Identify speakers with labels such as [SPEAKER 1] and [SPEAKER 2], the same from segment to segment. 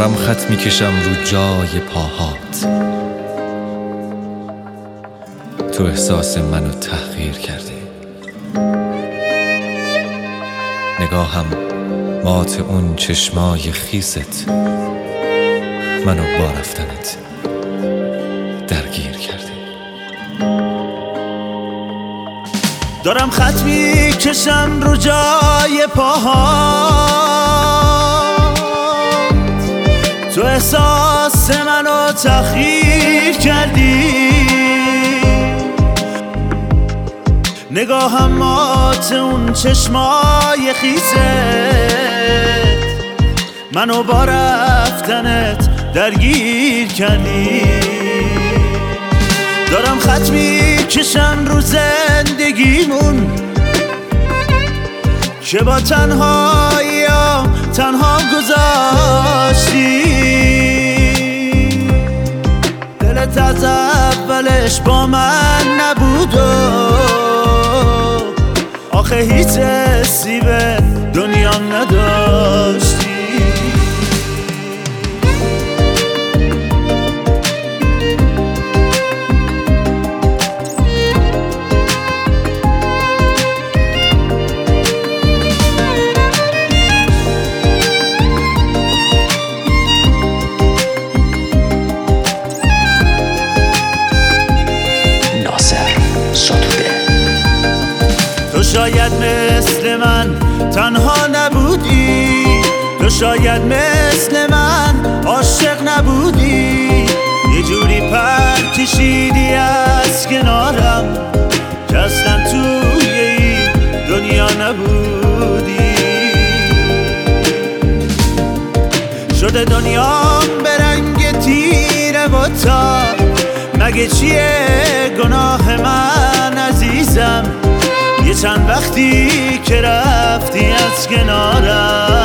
[SPEAKER 1] دارم خط میکشم رو جای پاهات. تو احساس منو تحقیر کردی. نگاهم مات اون چشمای خیست منو با رفتنت درگیر کردی.
[SPEAKER 2] دارم خط میکشم رو جای پاهات. تو احساس منو تحقیر کردی. نگاهم مات اون چشمای خیست منو با رفتنت درگیر کردی. دارم خط میکشم رو زندگیمون که با تنهایی‌ام تنها گذاشتی. دلت از اولش با من نبود و آخه هیچ حسی به دنیام نداشتی. تو شاید مثل من تنها نبودی. تو شاید مثل من عاشق نبودی. یه جوری پر کشیدی از کنارم که اصلا توی این دنیا نبودی. شده دنیام به رنگ تیره و تار. مگه چیه گناه من عزیزم؟ یه چند وقتی که رفتی از کنارم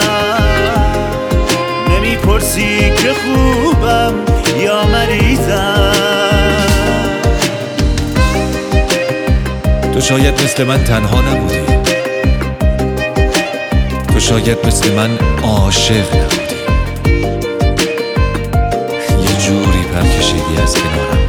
[SPEAKER 2] نمیپرسی که خوبم یا مریضم.
[SPEAKER 1] تو شاید مثل من تنها نبودی. تو شاید مثل من عاشق نبودی. یه جوری پر کشیدی از کنارم